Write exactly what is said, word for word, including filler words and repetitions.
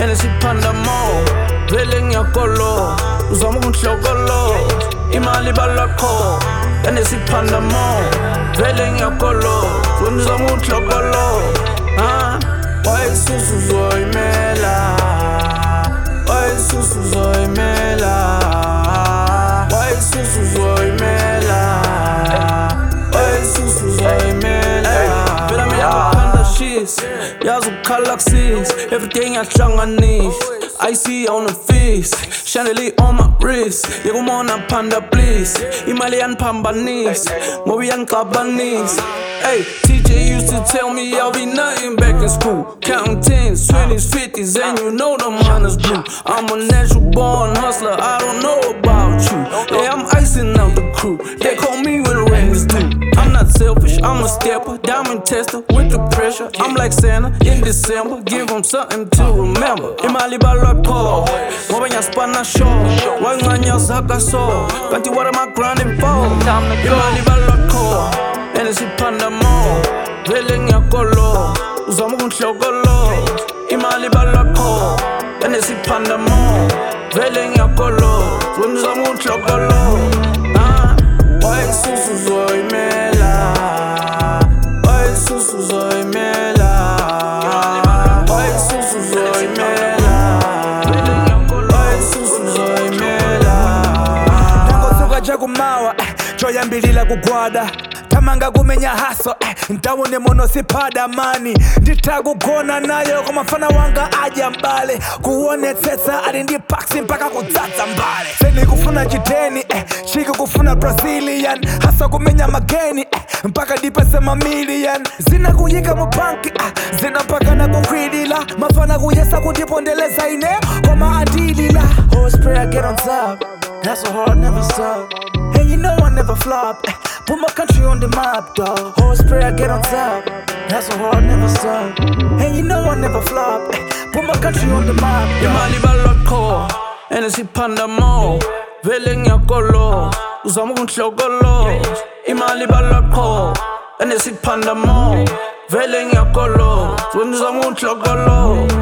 and siphanda mo vele ngiyakolo uzama ukungihlokolo imali balakho and siphanda mo vele ngiyakolo uzama ukungihlokolo ah why susu zoyimela why susu zoyimela why susu zoyimela why susu zoyimela vela mina panda shit yazi ukukhala kusis everything yahlanganisa I see on the face, chandelier on my wrist. Yekumona panda please, imali yanpambanisa, ngobi yankabanisa. Hey, T J used to tell me I'll be nothing back in school. Counting tens, twenties, fifties, and you know the minus blue. I'm a natural born hustler, I don't know about you. Yeah, I'm icing out the crew, they call me when the rain is due. I'm not selfish, I'm a stepper, diamond tester with the pressure. I'm like Santa in December, give them something to remember. Imali balakho, ngoba ngiyaspana show. Wanganya zaka so, kanti what am I grinding for? Imali balakho, and siphanda mo, vele ngiyakolo, uzama ukungihlokolo. Imali balakho, and siphanda mo, vele ngiyakolo, uzama ukungihlokolo. Ah, why susu zoyimela? Why susu zoyimela? Why susu zoyimela? Why susu zoyimela? Nangosuka nje kumawa, joya mbilila kugwada. Tamanga kumenya haso, eh, ntawone mono sipada mani. Nditagugona nayo kwa mafana wanga aja mbale. Kuone teta alindi paksi mpaka kutsatsa mbale. Seni kufuna jiteni, eh, chiki kufuna Brazilian. Hasa kumenya mageni, eh, mpaka dipese mamilion. Zina kuyika mubanki, ah, zina mpaka na kukwidila. Mafana kuyesa kutipondeleza ine, kwa maadilila. Horse spray I get on top, that's so hard never stop. And you know I never flop, eh. Put my country on the map, dog. Horse spray, I get on top. That's so hard, never stop. And you know I never flop. Put my country on the map, dog. Imali balakho, and siphanda mo, vele ngiyakolo, uzama ukungihlokolo. Imali balakho, and siphanda mo, vele ngiyakolo, uzama ukungihlokolo.